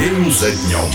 День за днем.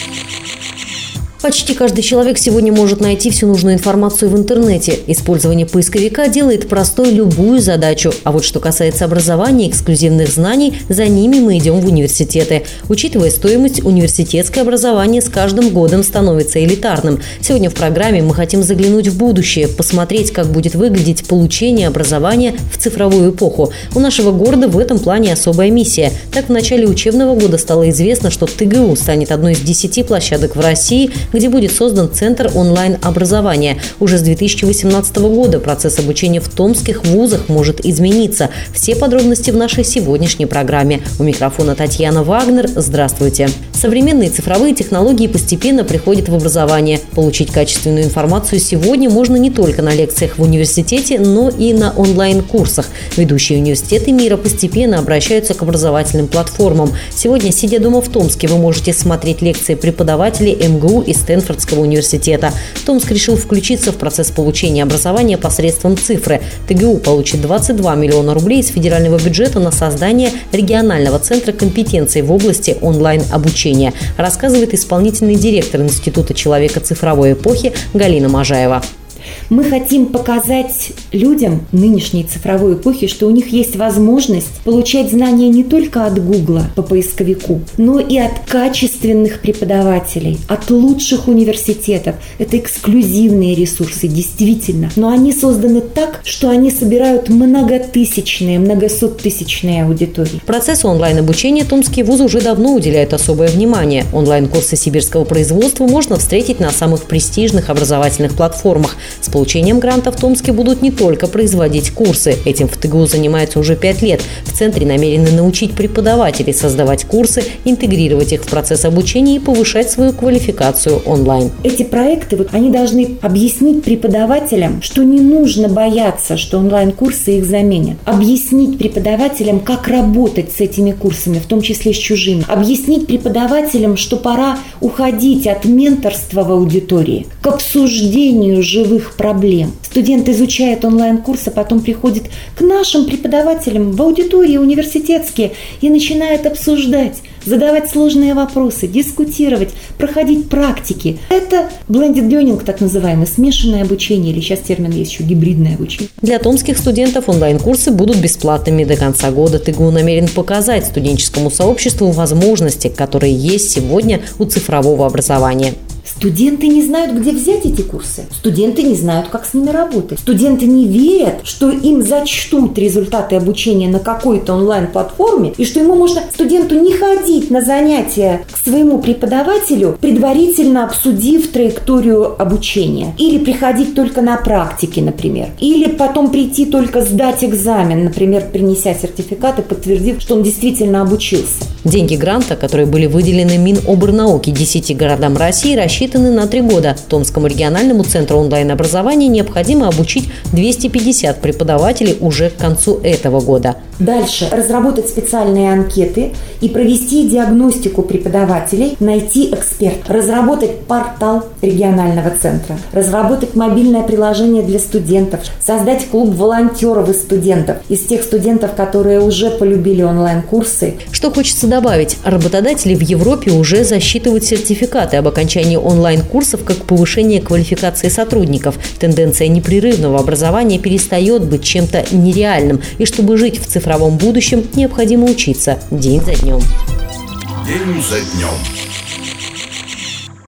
Почти каждый человек сегодня может найти всю нужную информацию в интернете. Использование поисковика делает простой любую задачу. А вот что касается образования и эксклюзивных знаний, за ними мы идем в университеты. Учитывая стоимость, университетское образование с каждым годом становится элитарным. Сегодня в программе мы хотим заглянуть в будущее, посмотреть, как будет выглядеть получение образования в цифровую эпоху. У нашего города в этом плане особая миссия. Так, в начале учебного года стало известно, что ТГУ станет одной из 10 площадок в России, где будет создан Центр онлайн-образования. Уже с 2018 года процесс обучения в томских вузах может измениться. Все подробности в нашей сегодняшней программе. У микрофона Татьяна Вагнер. Здравствуйте. Современные цифровые технологии постепенно приходят в образование. Получить качественную информацию сегодня можно не только на лекциях в университете, но и на онлайн-курсах. Ведущие университеты мира постепенно обращаются к образовательным платформам. Сегодня, сидя дома в Томске, вы можете смотреть лекции преподавателей МГУ и Стэнфордского университета. Томск решил включиться в процесс получения образования посредством цифры. ТГУ получит 22 миллиона рублей из федерального бюджета на создание регионального центра компетенций в области онлайн-обучения, рассказывает исполнительный директор Института человека цифровой эпохи Галина Можаева. Мы хотим показать людям нынешней цифровой эпохи, что у них есть возможность получать знания не только от Гугла по поисковику, но и от качественных преподавателей, от лучших университетов. Это эксклюзивные ресурсы, действительно. Но они созданы так, что они собирают многотысячные, многосоттысячные аудитории. Процессу онлайн-обучения томские вузы уже давно уделяют особое внимание. Онлайн-курсы сибирского производства можно встретить на самых престижных образовательных платформах. С получением гранта в Томске будут не только производить курсы. Этим в ТГУ занимаются уже 5 лет. В центре намерены научить преподавателей создавать курсы, интегрировать их в процесс обучения и повышать свою квалификацию онлайн. Эти проекты, они должны объяснить преподавателям, что не нужно бояться, что онлайн-курсы их заменят. Объяснить преподавателям, как работать с этими курсами, в том числе с чужими. Объяснить преподавателям, что пора уходить от менторства в аудитории к обсуждению живых проблем. Студент изучает онлайн-курс, а потом приходит к нашим преподавателям в аудитории университетские и начинает обсуждать, задавать сложные вопросы, дискутировать, проходить практики. Это blended learning, так называемое, смешанное обучение, или сейчас термин есть еще гибридное обучение. Для томских студентов онлайн-курсы будут бесплатными до конца года. ТГУ намерен показать студенческому сообществу возможности, которые есть сегодня у цифрового образования. Студенты не знают, где взять эти курсы. Студенты не знают, как с ними работать. Студенты не верят, что им зачтут результаты обучения на какой-то онлайн-платформе, и что студенту не ходить на занятия к своему преподавателю, предварительно обсудив траекторию обучения. Или приходить только на практике, например. Или потом прийти только сдать экзамен, например, принеся сертификат и подтвердив, что он действительно обучился. Деньги гранта, которые были выделены Минобрнауки 10 городам России, рассчитаны на 3 года. Томскому региональному центру онлайн-образования необходимо обучить 250 преподавателей уже к концу этого года. Дальше разработать специальные анкеты и провести диагностику преподавателей, найти эксперта, разработать портал регионального центра, разработать мобильное приложение для студентов, создать клуб волонтеров и студентов, из тех студентов, которые уже полюбили онлайн-курсы. Что хочется добавить, работодатели в Европе уже засчитывают сертификаты об окончании онлайн-курсов как повышение квалификации сотрудников. Тенденция непрерывного образования перестает быть чем-то нереальным, и чтобы жить в цифровом будущем, необходимо учиться день за днем. День за днем.